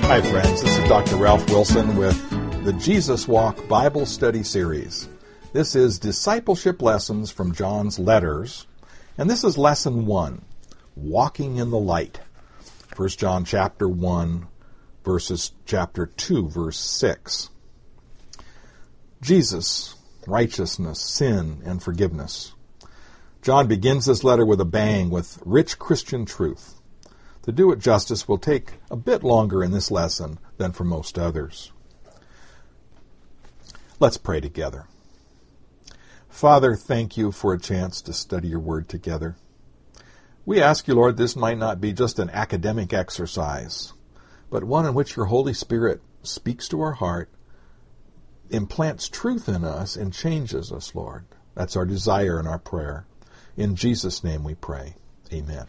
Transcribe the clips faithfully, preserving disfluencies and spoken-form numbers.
Hi friends, this is Doctor Ralph Wilson with the Jesus Walk Bible Study Series. This is Discipleship Lessons from John's Letters, and this is Lesson one, Walking in the Light. First John chapter one, verses chapter two, verse six. Jesus, righteousness, sin, and forgiveness. John begins this letter with a bang with rich Christian truth. To do it justice will take a bit longer in this lesson than for most others. Let's pray together. Father, thank you for a chance to study your word together. We ask you, Lord, this might not be just an academic exercise, but one in which your Holy Spirit speaks to our heart, implants truth in us, and changes us, Lord. That's our desire and our prayer. In Jesus' name we pray. Amen.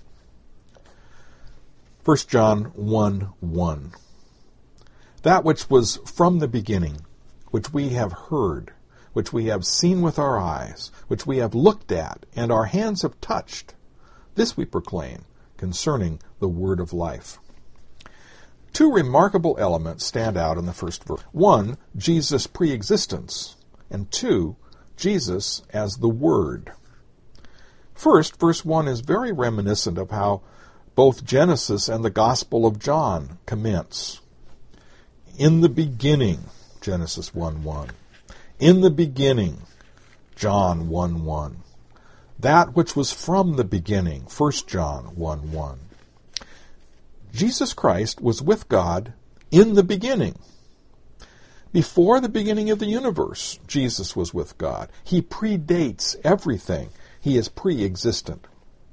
First John one one. That which was from the beginning, which we have heard, which we have seen with our eyes, which we have looked at, and our hands have touched, this we proclaim concerning the word of life. Two remarkable elements stand out in the first verse. One, Jesus' pre-existence, and two, Jesus as the Word. First, verse one is very reminiscent of how both Genesis and the Gospel of John commence. In the beginning, Genesis one one. In the beginning, John one one. That which was from the beginning, First John one one. Jesus Christ was with God in the beginning. Before the beginning of the universe, Jesus was with God. He predates everything. He is pre-existent.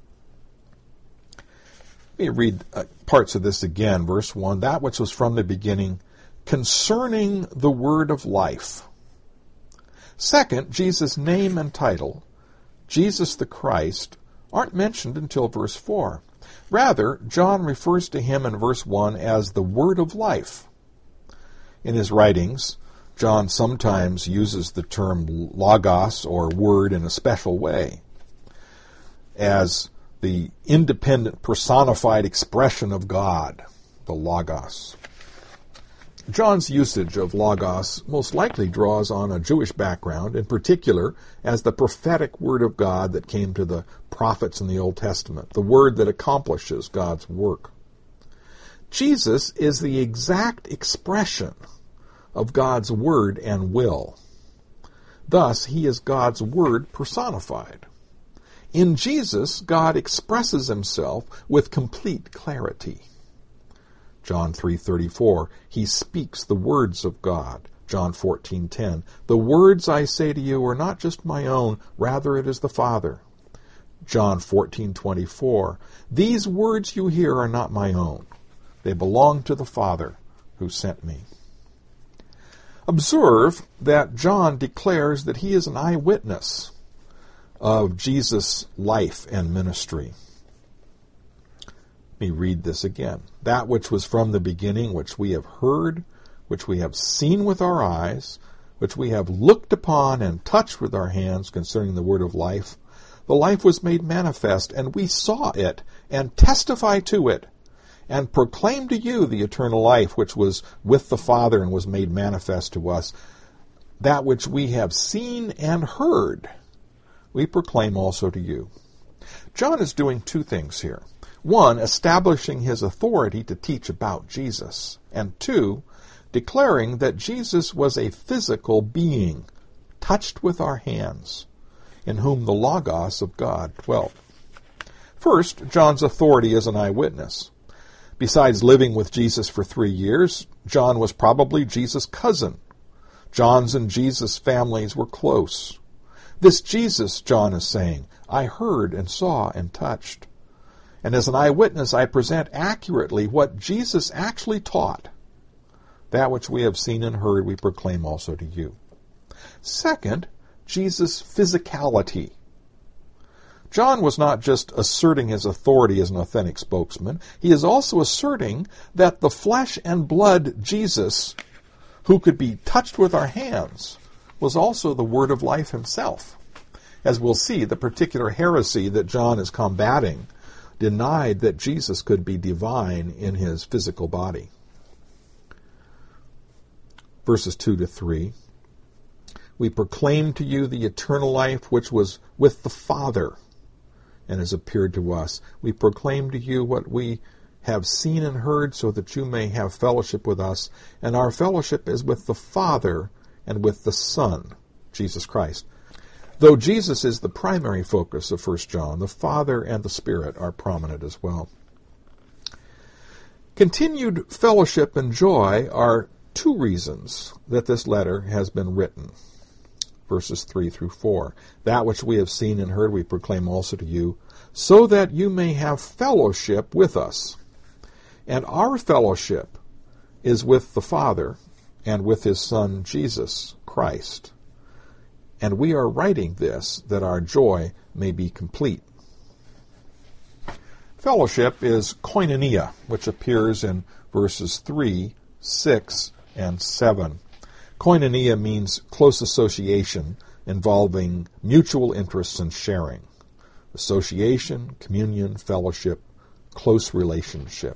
Let me read uh, parts of this again. Verse one, that which was from the beginning, concerning the word of life. Second, Jesus' name and title, Jesus the Christ, aren't mentioned until verse four. Rather, John refers to him in verse one as the word of life. In his writings, John sometimes uses the term logos or word in a special way, as the independent personified expression of God, the logos. John's usage of logos most likely draws on a Jewish background, in particular as the prophetic word of God that came to the prophets in the Old Testament, the word that accomplishes God's work. Jesus is the exact expression of God's word and will. Thus, he is God's word personified. In Jesus, God expresses himself with complete clarity. John three thirty-four, he speaks the words of God. John fourteen ten, the words I say to you are not just my own, rather it is the Father. John fourteen twenty-four, these words you hear are not my own. They belong to the Father who sent me. Observe that John declares that he is an eyewitness of Jesus' life and ministry. Let me read this again. That which was from the beginning, which we have heard, which we have seen with our eyes, which we have looked upon and touched with our hands concerning the word of life. The life was made manifest, and we saw it, and testify to it, and proclaim to you the eternal life which was with the Father and was made manifest to us. That which we have seen and heard, we proclaim also to you. John is doing two things here. One, establishing his authority to teach about Jesus. And two, declaring that Jesus was a physical being, touched with our hands, in whom the Logos of God dwelt. First, John's authority as an eyewitness. Besides living with Jesus for three years, John was probably Jesus' cousin. John's and Jesus' families were close. This Jesus, John is saying, I heard and saw and touched. And as an eyewitness, I present accurately what Jesus actually taught. That which we have seen and heard, we proclaim also to you. Second, Jesus' physicality. John was not just asserting his authority as an authentic spokesman. He is also asserting that the flesh and blood Jesus, who could be touched with our hands, was also the word of life himself. As we'll see, the particular heresy that John is combating denied that Jesus could be divine in his physical body. verses two to three. We proclaim to you the eternal life which was with the Father and has appeared to us. We proclaim to you what we have seen and heard, so that you may have fellowship with us. And our fellowship is with the Father and with the Son, Jesus Christ. Though Jesus is the primary focus of First John, the Father and the Spirit are prominent as well. Continued fellowship and joy are two reasons that this letter has been written. Verses three through four. That which we have seen and heard we proclaim also to you, so that you may have fellowship with us. And our fellowship is with the Father and with his Son Jesus Christ. And we are writing this that our joy may be complete. Fellowship is koinonia, which appears in verses three, six, and seven. Koinonia means close association involving mutual interests and sharing. Association, communion, fellowship, close relationship.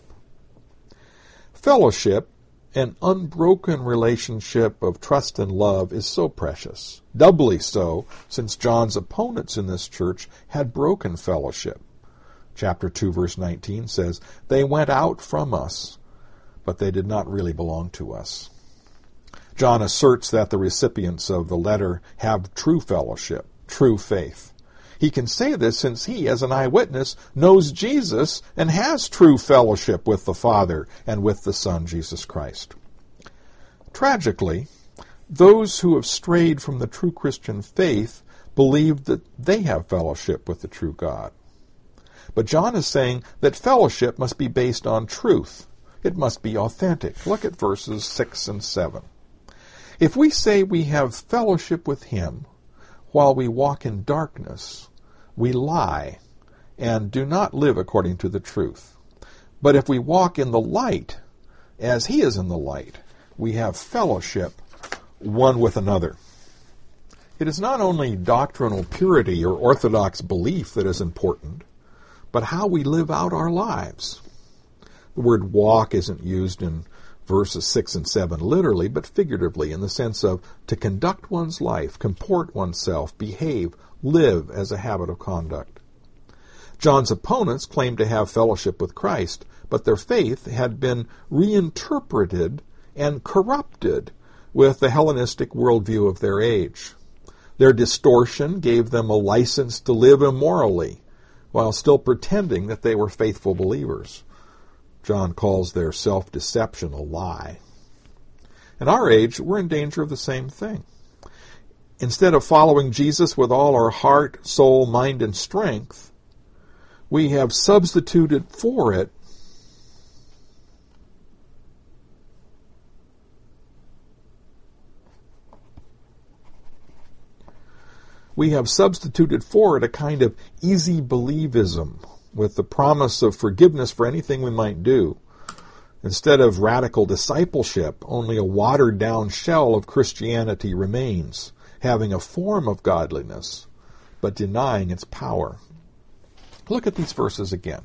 Fellowship, an unbroken relationship of trust and love, is so precious. Doubly so, since John's opponents in this church had broken fellowship. Chapter two, verse nineteen says, "They went out from us, but they did not really belong to us." John asserts that the recipients of the letter have true fellowship, true faith. He can say this since he, as an eyewitness, knows Jesus and has true fellowship with the Father and with the Son, Jesus Christ. Tragically, those who have strayed from the true Christian faith believe that they have fellowship with the true God. But John is saying that fellowship must be based on truth. It must be authentic. Look at verses six and seven. If we say we have fellowship with him while we walk in darkness, we lie and do not live according to the truth. But if we walk in the light, as he is in the light, we have fellowship one with another. It is not only doctrinal purity or orthodox belief that is important, but how we live out our lives. The word walk isn't used in verses six and seven literally, but figuratively, in the sense of to conduct one's life, comport oneself, behave, live as a habit of conduct. John's opponents claimed to have fellowship with Christ, but their faith had been reinterpreted and corrupted with the Hellenistic worldview of their age. Their distortion gave them a license to live immorally, while still pretending that they were faithful believers. John calls their self-deception a lie. In our age, we're in danger of the same thing. Instead of following Jesus with all our heart, soul, mind, and strength, we have substituted for it we have substituted for it a kind of easy believism with the promise of forgiveness for anything we might do. Instead of radical discipleship, only a watered-down shell of Christianity remains, having a form of godliness, but denying its power. Look at these verses again.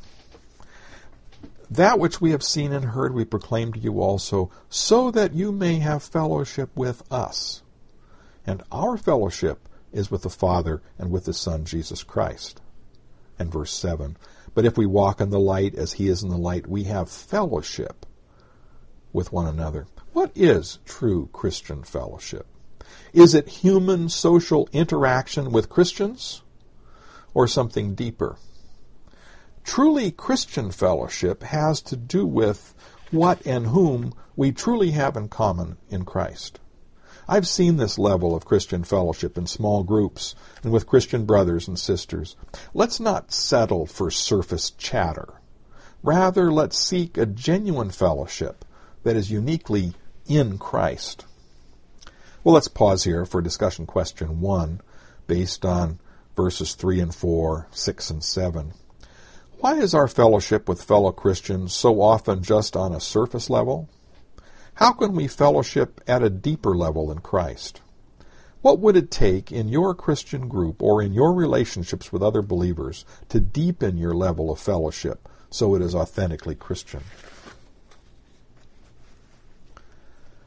That which we have seen and heard we proclaim to you also, so that you may have fellowship with us. And our fellowship is with the Father and with the Son, Jesus Christ. And verse seven, but if we walk in the light as he is in the light, we have fellowship with one another. What is true Christian fellowship? Is it human social interaction with Christians, or something deeper? Truly Christian fellowship has to do with what and whom we truly have in common in Christ. I've seen this level of Christian fellowship in small groups and with Christian brothers and sisters. Let's not settle for surface chatter. Rather, let's seek a genuine fellowship that is uniquely in Christ. Well, let's pause here for discussion question one, based on verses three and four, six and seven. Why is our fellowship with fellow Christians so often just on a surface level? How can we fellowship at a deeper level in Christ? What would it take in your Christian group or in your relationships with other believers to deepen your level of fellowship so it is authentically Christian?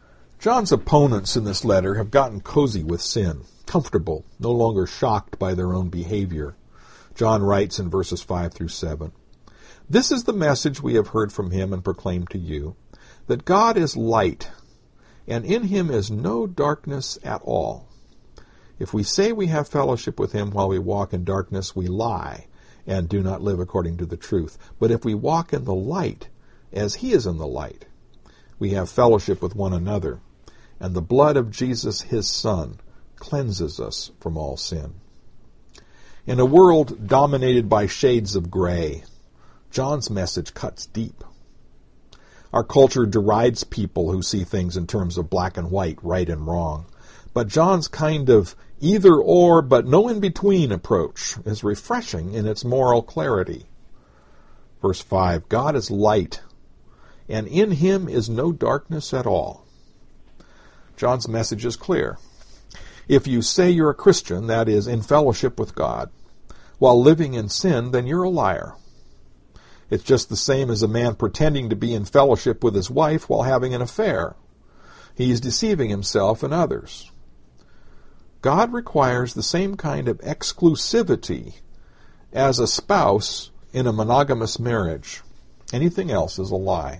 John's opponents in this letter have gotten cozy with sin, comfortable, no longer shocked by their own behavior. John writes in verses five through seven, "This is the message we have heard from him and proclaimed to you, that God is light, and in him is no darkness at all. If we say we have fellowship with him while we walk in darkness, we lie and do not live according to the truth. But if we walk in the light, as he is in the light, we have fellowship with one another, and the blood of Jesus, his Son, cleanses us from all sin." In a world dominated by shades of gray, John's message cuts deep. Our culture derides people who see things in terms of black and white, right and wrong. But John's kind of either-or, but no-in-between approach is refreshing in its moral clarity. Verse five, "God is light, and in him is no darkness at all." John's message is clear. If you say you're a Christian, that is, in fellowship with God, while living in sin, then you're a liar. It's just the same as a man pretending to be in fellowship with his wife while having an affair. He is deceiving himself and others. God requires the same kind of exclusivity as a spouse in a monogamous marriage. Anything else is a lie.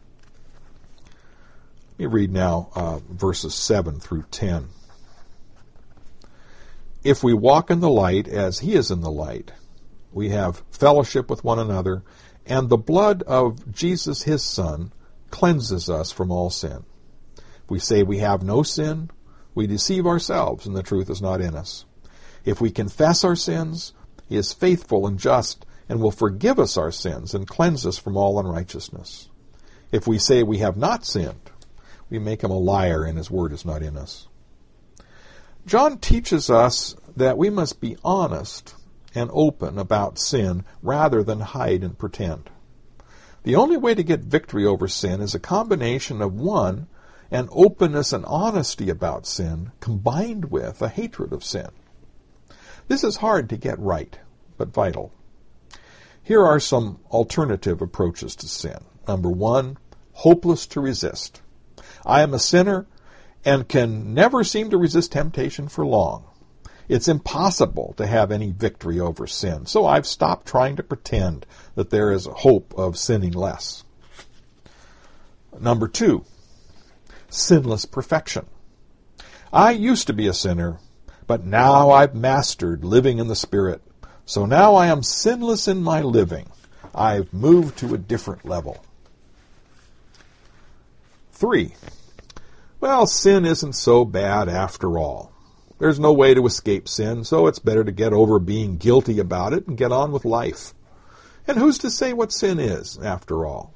Let me read now uh, verses seven through ten. "If we walk in the light as he is in the light, we have fellowship with one another, and the blood of Jesus his Son cleanses us from all sin. If we say we have no sin, we deceive ourselves, and the truth is not in us. If we confess our sins, he is faithful and just, and will forgive us our sins and cleanse us from all unrighteousness. If we say we have not sinned, we make him a liar, and his word is not in us." John teaches us that we must be honest and open about sin rather than hide and pretend. The only way to get victory over sin is a combination of, one, an openness and honesty about sin combined with a hatred of sin. This is hard to get right, but vital. Here are some alternative approaches to sin. Number one, hopeless to resist. I am a sinner and can never seem to resist temptation for long. It's impossible to have any victory over sin, so I've stopped trying to pretend that there is hope of sinning less. Number two, sinless perfection. I used to be a sinner, but now I've mastered living in the Spirit, so now I am sinless in my living. I've moved to a different level. Three, well, sin isn't so bad after all. There's no way to escape sin, so it's better to get over being guilty about it and get on with life. And who's to say what sin is, after all?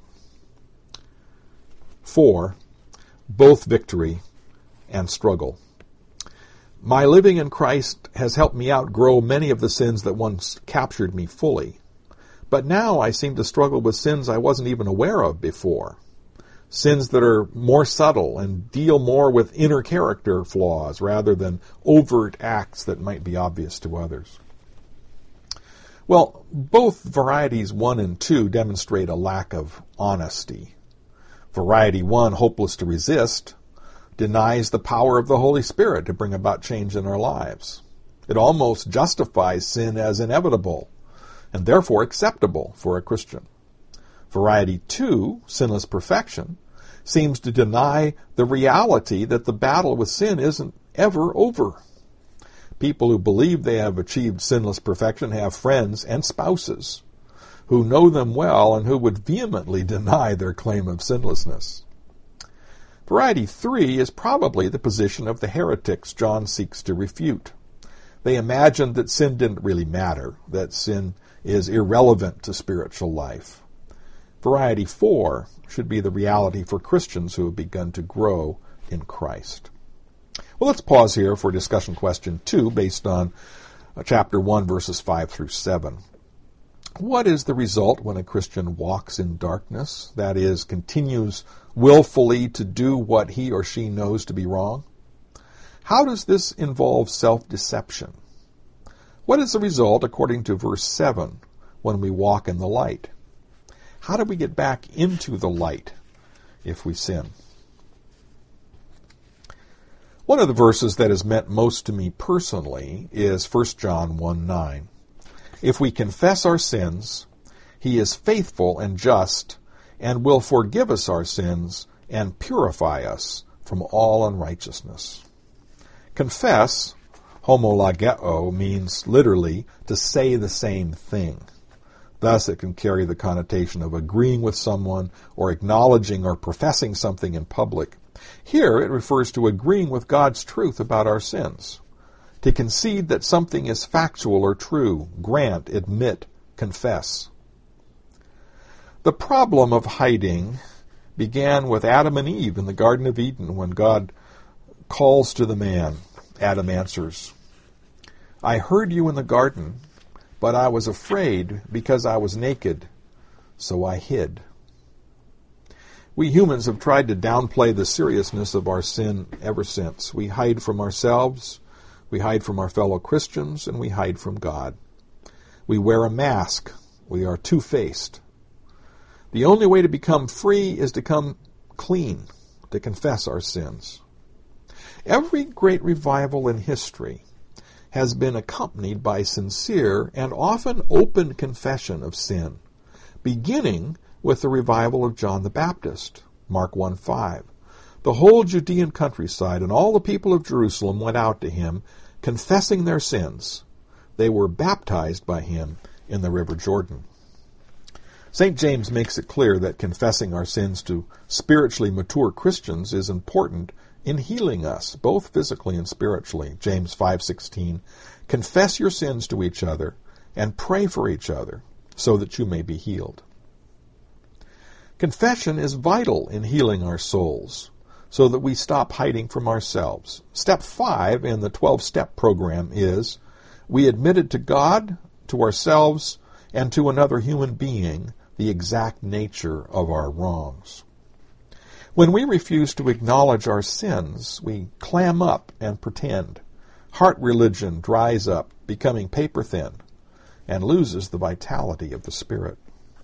Four, both victory and struggle. My living in Christ has helped me outgrow many of the sins that once captured me fully. But now I seem to struggle with sins I wasn't even aware of before. Sins that are more subtle and deal more with inner character flaws rather than overt acts that might be obvious to others. Well, both varieties one and two demonstrate a lack of honesty. Variety one, hopeless to resist, denies the power of the Holy Spirit to bring about change in our lives. It almost justifies sin as inevitable and therefore acceptable for a Christian. Variety two, sinless perfection, seems to deny the reality that the battle with sin isn't ever over. People who believe they have achieved sinless perfection have friends and spouses who know them well and who would vehemently deny their claim of sinlessness. Variety three is probably the position of the heretics John seeks to refute. They imagined that sin didn't really matter, that sin is irrelevant to spiritual life. Variety four should be the reality for Christians who have begun to grow in Christ. Well, let's pause here for discussion question two based on chapter one, verses five through seven. What is the result when a Christian walks in darkness, that is, continues willfully to do what he or she knows to be wrong? How does this involve self-deception? What is the result, according to verse seven, when we walk in the light? How do we get back into the light if we sin? One of the verses that has meant most to me personally is First John one nine. If we confess our sins, he is faithful and just and will forgive us our sins and purify us from all unrighteousness. Confess, homologeo, means literally to say the same thing. Thus, it can carry the connotation of agreeing with someone or acknowledging or professing something in public. Here, it refers to agreeing with God's truth about our sins. To concede that something is factual or true, grant, admit, confess. The problem of hiding began with Adam and Eve in the Garden of Eden when God calls to the man. Adam answers, I heard you in the garden, but I was afraid because I was naked, so I hid. We humans have tried to downplay the seriousness of our sin ever since. We hide from ourselves, we hide from our fellow Christians, and we hide from God. We wear a mask. We are two-faced. The only way to become free is to come clean, to confess our sins. Every great revival in history has been accompanied by sincere and often open confession of sin, beginning with the revival of John the Baptist, Mark one five. The whole Judean countryside and all the people of Jerusalem went out to him, confessing their sins. They were baptized by him in the river Jordan. Saint James makes it clear that confessing our sins to spiritually mature Christians is important in healing us, both physically and spiritually. James five sixteen, confess your sins to each other and pray for each other so that you may be healed. Confession is vital in healing our souls so that we stop hiding from ourselves. Step five in the twelve-step program is we admitted to God, to ourselves, and to another human being the exact nature of our wrongs. When we refuse to acknowledge our sins, we clam up and pretend. Heart religion dries up, becoming paper-thin, and loses the vitality of the Spirit.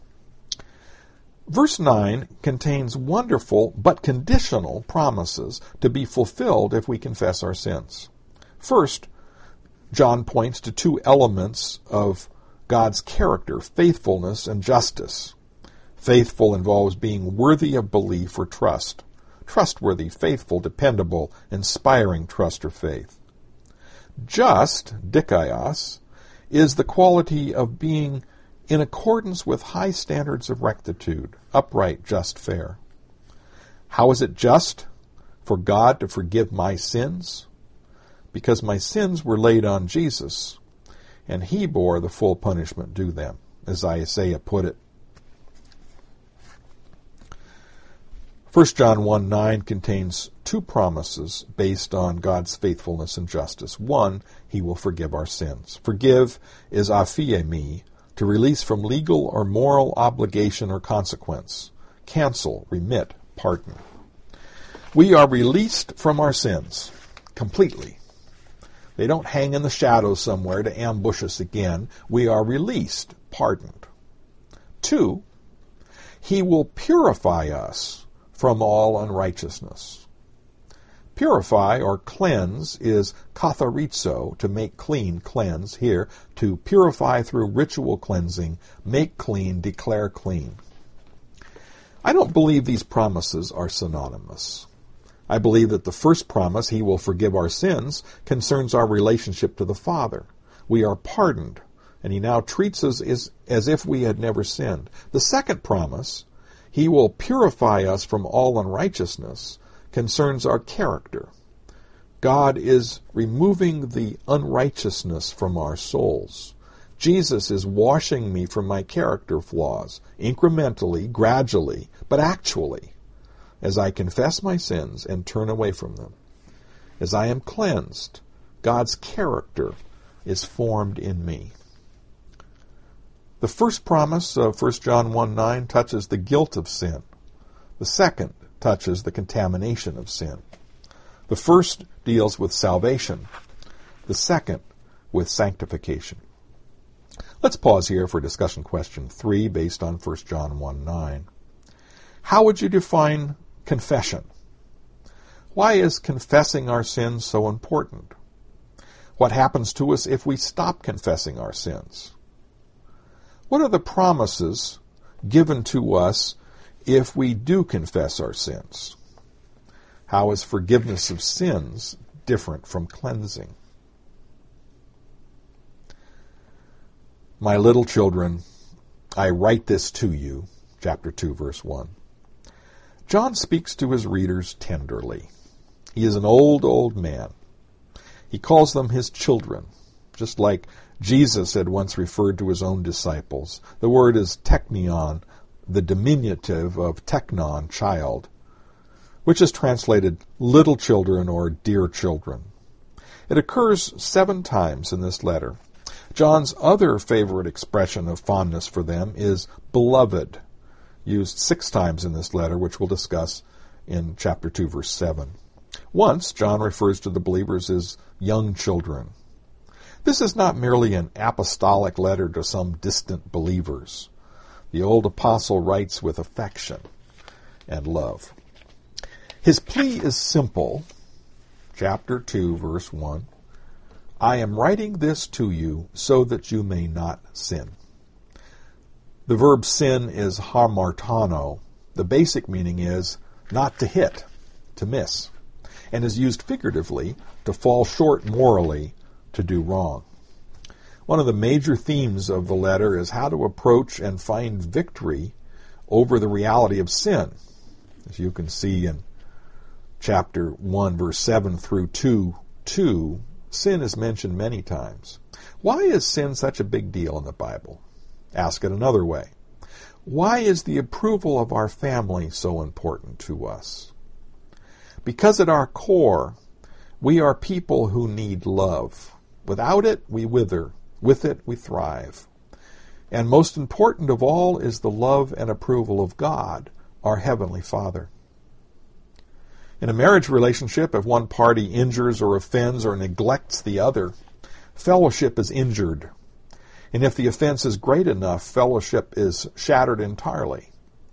Verse nine contains wonderful but conditional promises to be fulfilled if we confess our sins. First, John points to two elements of God's character, faithfulness and justice. Faithful involves being worthy of belief or trust. Trustworthy, faithful, dependable, inspiring trust or faith. Just, dikaios, is the quality of being in accordance with high standards of rectitude, upright, just, fair. How is it just for God to forgive my sins? Because my sins were laid on Jesus, and he bore the full punishment due them, as Isaiah put it. First John one nine contains two promises based on God's faithfulness and justice. One, he will forgive our sins. Forgive is aphiemi, to release from legal or moral obligation or consequence. Cancel, remit, pardon. We are released from our sins completely. They don't hang in the shadows somewhere to ambush us again. We are released, pardoned. Two, he will purify us from all unrighteousness. Purify or cleanse is katharizo, to make clean, cleanse. Here, to purify through ritual cleansing, make clean, declare clean. I don't believe these promises are synonymous. I believe that the first promise, he will forgive our sins, concerns our relationship to the Father. We are pardoned, and he now treats us as, as if we had never sinned. The second promise, he will purify us from all unrighteousness, concerns our character. God is removing the unrighteousness from our souls. Jesus is washing me from my character flaws, incrementally, gradually, but actually, as I confess my sins and turn away from them. As I am cleansed, God's character is formed in me. The first promise of First John one nine touches the guilt of sin. The second touches the contamination of sin. The first deals with salvation. The second with sanctification. Let's pause here for discussion question three based on First John one nine. How would you define confession? Why is confessing our sins so important? What happens to us if we stop confessing our sins? What are the promises given to us if we do confess our sins? How is forgiveness of sins different from cleansing? My little children, I write this to you, chapter two, verse one. John speaks to his readers tenderly. He is an old, old man. He calls them his children, just like Jesus had once referred to his own disciples. The word is teknion, the diminutive of teknon, child, which is translated little children or dear children. It occurs seven times in this letter. John's other favorite expression of fondness for them is beloved, used six times in this letter, which we'll discuss in chapter two, verse seven. Once, John refers to the believers as young children. This is not merely an apostolic letter to some distant believers. The old apostle writes with affection and love. His plea is simple. Chapter two, verse one. I am writing this to you so that you may not sin. The verb sin is hamartano. The basic meaning is not to hit, to miss, and is used figuratively to fall short morally, to do wrong. One of the major themes of the letter is how to approach and find victory over the reality of sin. As you can see in chapter one, verse seven through two, two, sin is mentioned many times. Why is sin such a big deal in the Bible? Ask it another way. Why is the approval of our family so important to us? Because at our core, we are people who need love. Without it, we wither. With it, we thrive. And most important of all is the love and approval of God, our Heavenly Father. In a marriage relationship, if one party injures or offends or neglects the other, fellowship is injured. And if the offense is great enough, fellowship is shattered entirely.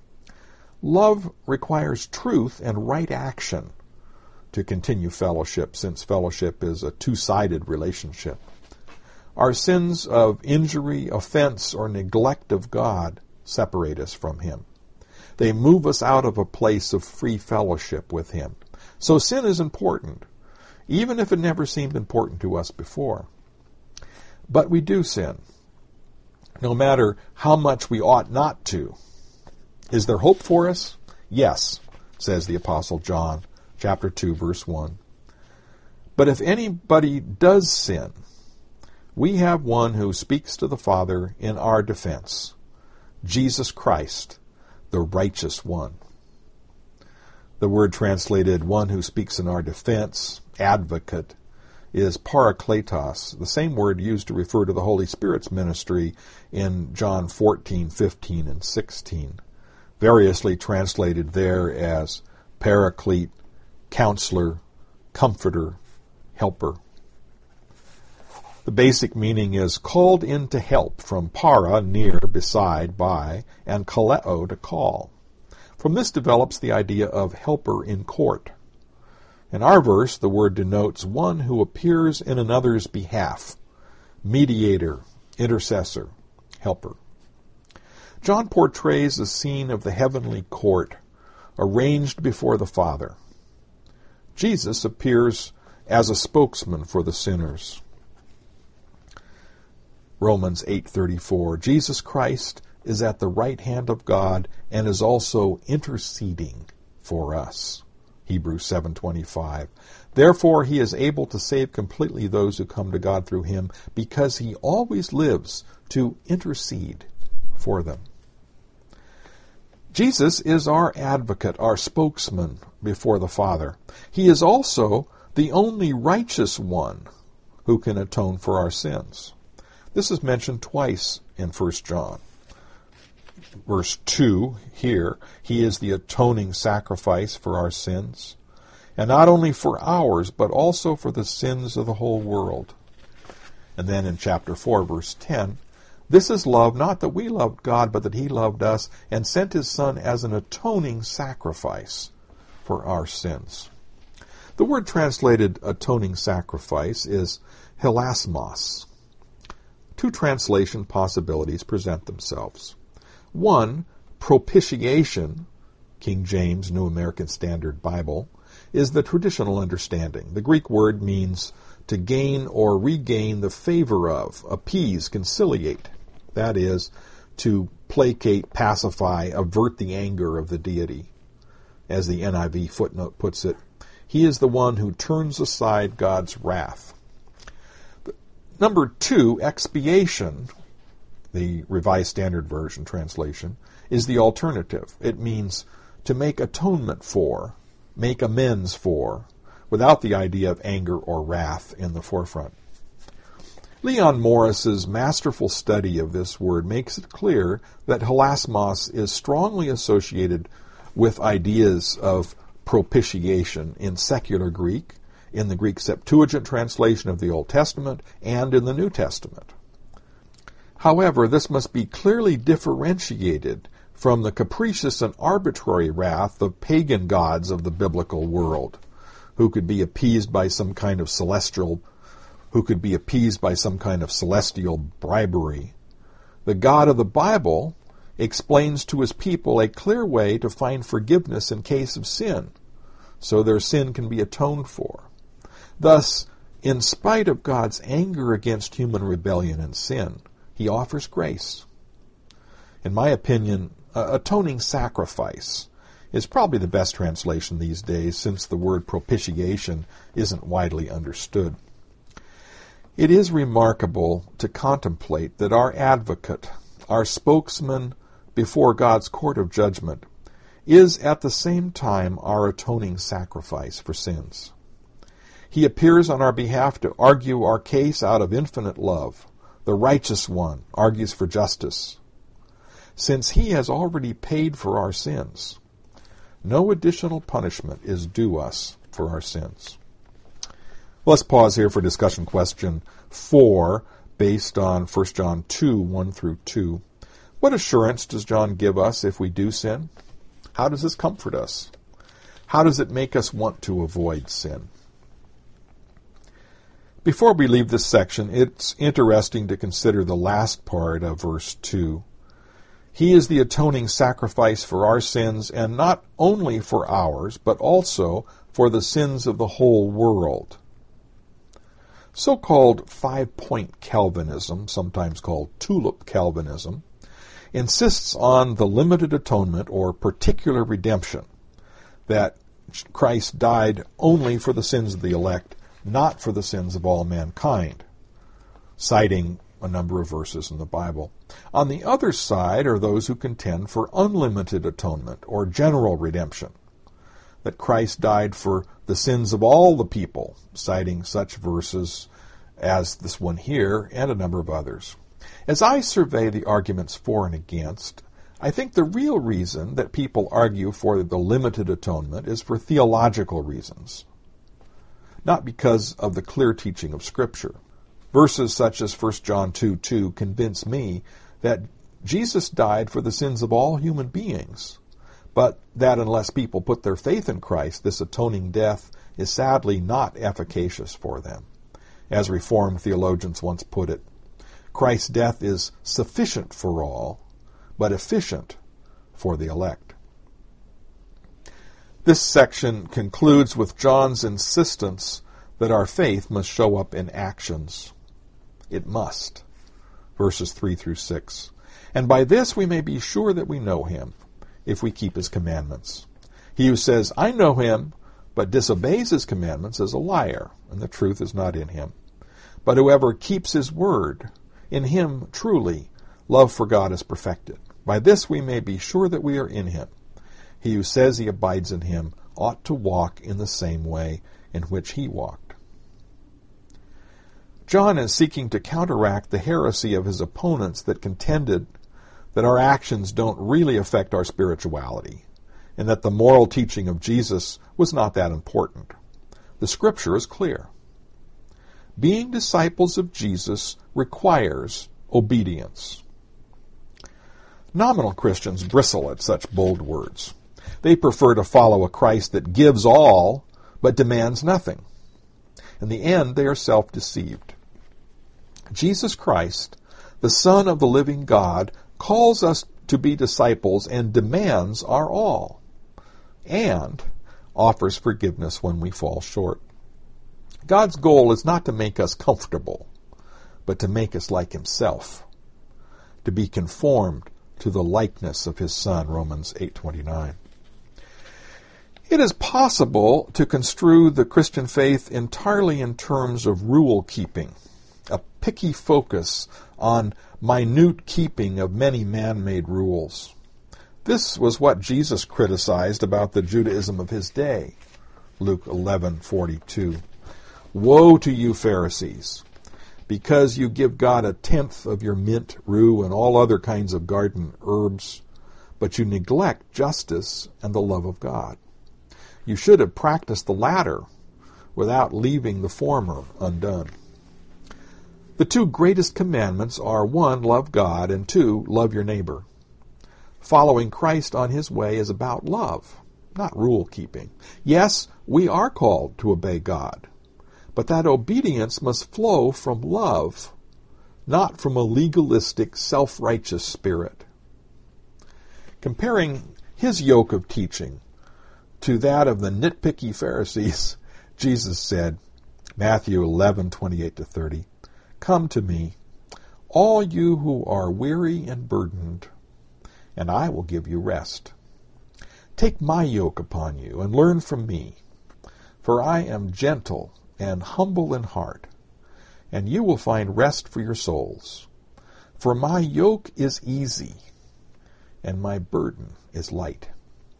Love requires truth and right action to continue fellowship, since fellowship is a two-sided relationship. Our sins of injury, offense, or neglect of God separate us from Him. They move us out of a place of free fellowship with Him. So sin is important, even if it never seemed important to us before. But we do sin, no matter how much we ought not to. Is there hope for us? Yes, says the Apostle John, chapter two, verse one. But if anybody does sin, we have one who speaks to the Father in our defense, Jesus Christ, the righteous one. The word translated one who speaks in our defense, advocate, is parakletos, the same word used to refer to the Holy Spirit's ministry in John fourteen, fifteen, and sixteen, variously translated there as paraclete, counselor, comforter, helper. The basic meaning is called in to help, from para, near, beside, by, and kaleo, to call. From this develops the idea of helper in court. In our verse, the word denotes one who appears in another's behalf, mediator, intercessor, helper. John portrays a scene of the heavenly court arranged before the Father. Jesus appears as a spokesman for the sinners. Romans eight thirty-four, Jesus Christ is at the right hand of God and is also interceding for us. Hebrews seven twenty-five. Therefore he is able to save completely those who come to God through him, because he always lives to intercede for them. Jesus is our advocate, our spokesman before the Father. He is also the only righteous one who can atone for our sins. This is mentioned twice in First John. Verse two here, he is the atoning sacrifice for our sins, and not only for ours, but also for the sins of the whole world. And then in chapter four, verse ten, this is love, not that we loved God, but that he loved us and sent his Son as an atoning sacrifice for our sins. The word translated atoning sacrifice is hilasmos. Two translation possibilities present themselves. One, propitiation, King James, New American Standard Bible, is the traditional understanding. The Greek word means to gain or regain the favor of, appease, conciliate. That is, to placate, pacify, avert the anger of the deity. As the N I V footnote puts it, he is the one who turns aside God's wrath. Number two, expiation, the Revised Standard Version translation, is the alternative. It means to make atonement for, make amends for, without the idea of anger or wrath in the forefront. Leon Morris's masterful study of this word makes it clear that hilasmos is strongly associated with ideas of propitiation in secular Greek, in the Greek Septuagint translation of the Old Testament, and in the New Testament. However, this must be clearly differentiated from the capricious and arbitrary wrath of pagan gods of the biblical world, who could be appeased by some kind of celestial, who could be appeased by some kind of celestial bribery. The God of the Bible explains to his people a clear way to find forgiveness in case of sin, so their sin can be atoned for. Thus, in spite of God's anger against human rebellion and sin, he offers grace. In my opinion, uh, atoning sacrifice is probably the best translation these days, since the word propitiation isn't widely understood. It is remarkable to contemplate that our advocate, our spokesman before God's court of judgment, is at the same time our atoning sacrifice for sins. He appears on our behalf to argue our case out of infinite love. The righteous one argues for justice. Since he has already paid for our sins, no additional punishment is due us for our sins. Let's pause here for discussion question four, based on First John two, one through two. What assurance does John give us if we do sin? How does this comfort us? How does it make us want to avoid sin? Before we leave this section, it's interesting to consider the last part of verse two. He is the atoning sacrifice for our sins, and not only for ours, but also for the sins of the whole world. So-called five-point Calvinism, sometimes called tulip Calvinism, insists on the limited atonement or particular redemption, that Christ died only for the sins of the elect, not for the sins of all mankind, citing a number of verses in the Bible. On the other side are those who contend for unlimited atonement or general redemption, that Christ died for the sins of all the people, citing such verses as this one here and a number of others. As I survey the arguments for and against, I think the real reason that people argue for the limited atonement is for theological reasons, not because of the clear teaching of Scripture. Verses such as First John two two convince me that Jesus died for the sins of all human beings, but that unless people put their faith in Christ, this atoning death is sadly not efficacious for them. As Reformed theologians once put it, Christ's death is sufficient for all, but efficient for the elect. This section concludes with John's insistence that our faith must show up in actions. It must. Verses three through six. And by this we may be sure that we know him, if we keep his commandments. He who says, I know him, but disobeys his commandments is a liar, and the truth is not in him. But whoever keeps his word, in him truly love for God is perfected. By this we may be sure that we are in him. He who says he abides in him ought to walk in the same way in which he walked. John is seeking to counteract the heresy of his opponents that contended that our actions don't really affect our spirituality, and that the moral teaching of Jesus was not that important. The Scripture is clear. Being disciples of Jesus requires obedience. Nominal Christians bristle at such bold words. They prefer to follow a Christ that gives all, but demands nothing. In the end, they are self-deceived. Jesus Christ, the Son of the living God, calls us to be disciples and demands our all, and offers forgiveness when we fall short. God's goal is not to make us comfortable, but to make us like himself, to be conformed to the likeness of his Son, Romans eight twenty-nine. It is possible to construe the Christian faith entirely in terms of rule-keeping, a picky focus on minute keeping of many man-made rules. This was what Jesus criticized about the Judaism of his day. Luke eleven forty-two. Woe to you, Pharisees, because you give God a tenth of your mint, rue, and all other kinds of garden herbs, but you neglect justice and the love of God. You should have practiced the latter without leaving the former undone. The two greatest commandments are, one, love God, and two, love your neighbor. Following Christ on his way is about love, not rule-keeping. Yes, we are called to obey God, but that obedience must flow from love, not from a legalistic, self-righteous spirit. Comparing his yoke of teaching to that of the nitpicky Pharisees, Jesus said, Matthew eleven twenty-eight to thirty, Come to me, all you who are weary and burdened, and I will give you rest. Take my yoke upon you and learn from me, for I am gentle and humble in heart, and you will find rest for your souls. For my yoke is easy, and my burden is light.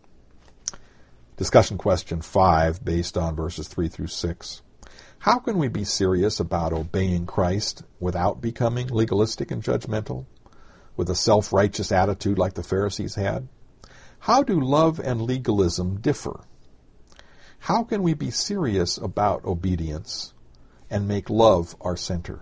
Discussion question five, based on verses three through six. How can we be serious about obeying Christ without becoming legalistic and judgmental, with a self-righteous attitude like the Pharisees had? How do love and legalism differ? How can we be serious about obedience and make love our center?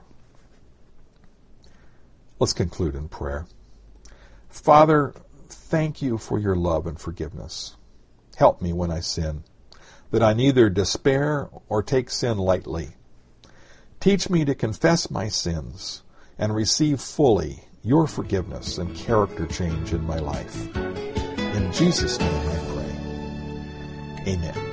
Let's conclude in prayer. Father, thank you for your love and forgiveness. Help me when I sin, that I neither despair or take sin lightly. Teach me to confess my sins and receive fully your forgiveness and character change in my life. In Jesus' name I pray. Amen.